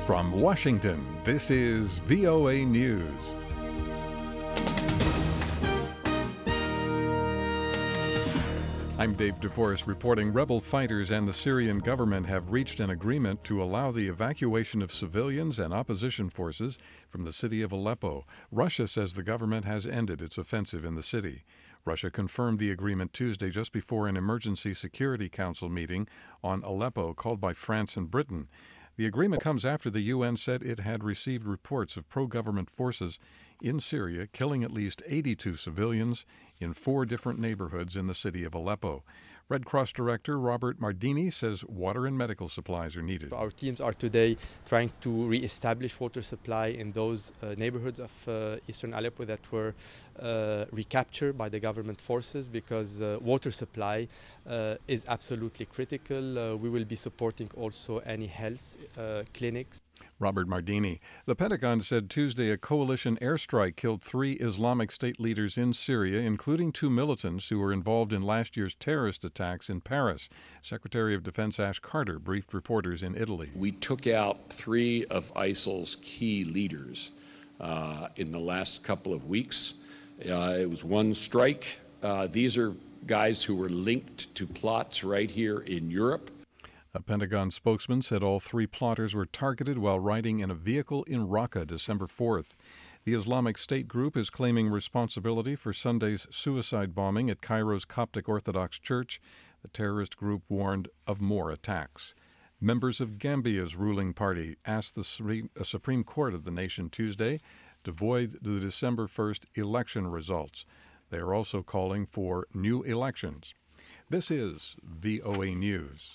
From Washington, this is VOA News. I'm Dave DeForest reporting rebel fighters and the Syrian government have reached an agreement to allow the evacuation of civilians and opposition forces from the city of Aleppo. Russia says the government has ended its offensive in the city. Russia confirmed the agreement Tuesday just before an emergency Security Council meeting on Aleppo called by France and Britain. The agreement comes after the UN said it had received reports of pro-government forces in Syria killing at least 82 civilians in 4 different neighborhoods in the city of Aleppo. Red Cross Director Robert Mardini says water and medical supplies are needed. Our teams are today trying to re-establish water supply in those neighborhoods of eastern Aleppo that were recaptured by the government forces because water supply is absolutely critical. We will be supporting also any health clinics. Robert Mardini. The Pentagon said Tuesday a coalition airstrike killed 3 Islamic State leaders in Syria, including 2 militants who were involved in last year's terrorist attacks in Paris. Secretary of Defense Ash Carter briefed reporters in Italy. We took out 3 of ISIL's key leaders in the last couple of weeks. It was one strike. These are guys who were linked to plots right here in Europe. A Pentagon spokesman said all 3 plotters were targeted while riding in a vehicle in Raqqa December 4th. The Islamic State group is claiming responsibility for Sunday's suicide bombing at Cairo's Coptic Orthodox Church. The terrorist group warned of more attacks. Members of Gambia's ruling party asked the Supreme Court of the nation Tuesday to void the December 1st election results. They are also calling for new elections. This is VOA News.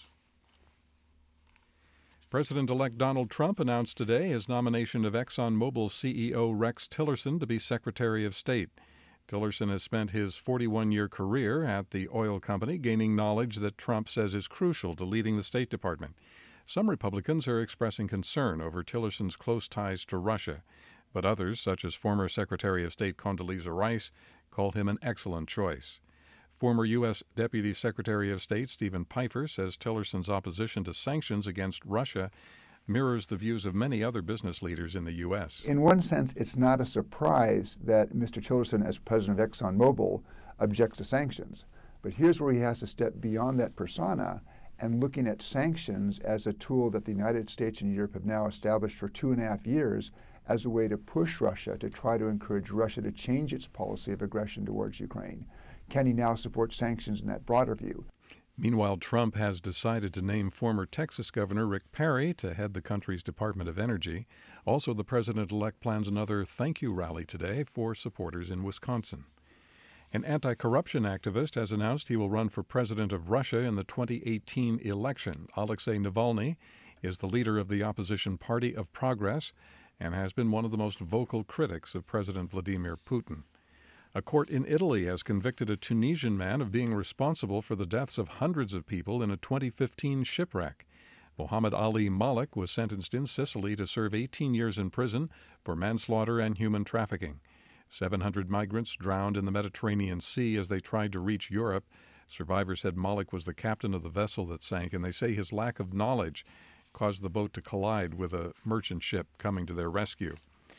President-elect Donald Trump announced today his nomination of ExxonMobil CEO Rex Tillerson to be Secretary of State. Tillerson has spent his 41-year career at the oil company gaining knowledge that Trump says is crucial to leading the State Department. Some Republicans are expressing concern over Tillerson's close ties to Russia, but others, such as former Secretary of State Condoleezza Rice, call him an excellent choice. Former U.S. Deputy Secretary of State Stephen Pifer says Tillerson's opposition to sanctions against Russia mirrors the views of many other business leaders in the U.S. In one sense, it's not a surprise that Mr. Tillerson, as president of ExxonMobil, objects to sanctions. But here's where he has to step beyond that persona and looking at sanctions as a tool that the United States and Europe have now established for 2.5 years as a way to push Russia, to try to encourage Russia to change its policy of aggression towards Ukraine. Can he now support sanctions in that broader view? Meanwhile, Trump has decided to name former Texas Governor Rick Perry to head the country's Department of Energy. Also, the president-elect plans another thank you rally today for supporters in Wisconsin. An anti-corruption activist has announced he will run for president of Russia in the 2018 election. Alexei Navalny is the leader of the opposition Party of Progress and has been one of the most vocal critics of President Vladimir Putin. A court in Italy has convicted a Tunisian man of being responsible for the deaths of hundreds of people in a 2015 shipwreck. Mohammed Ali Malik was sentenced in Sicily to serve 18 years in prison for manslaughter and human trafficking. 700 migrants drowned in the Mediterranean Sea as they tried to reach Europe. Survivors said Malik was the captain of the vessel that sank, and they say his lack of knowledge caused the boat to collide with a merchant ship coming to their rescue.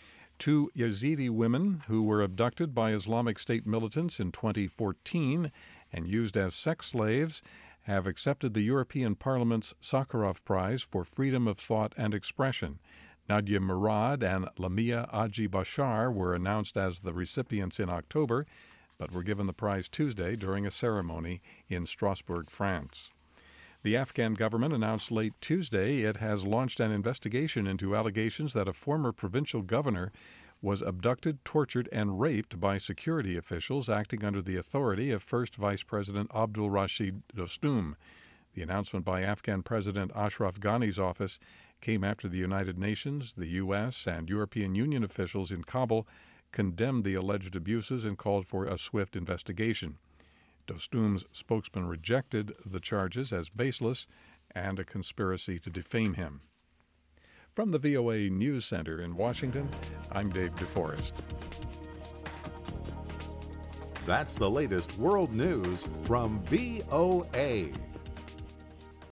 2 Yazidi women who were abducted by Islamic State militants in 2014 and used as sex slaves have accepted the European Parliament's Sakharov Prize for Freedom of Thought and Expression. Nadia Murad and Lamia Aji Bashar were announced as the recipients in October, but were given the prize Tuesday during a ceremony in Strasbourg, France. The Afghan government announced late Tuesday it has launched an investigation into allegations that a former provincial governor was abducted, tortured, and raped by security officials acting under the authority of First Vice President Abdul Rashid Dostum. The announcement by Afghan President Ashraf Ghani's office came after the United Nations, the U.S., and European Union officials in Kabul condemned the alleged abuses and called for a swift investigation. Dostum's spokesman rejected the charges as baseless and a conspiracy to defame him. From the VOA News Center in Washington, I'm Dave DeForest. That's the latest world news from VOA.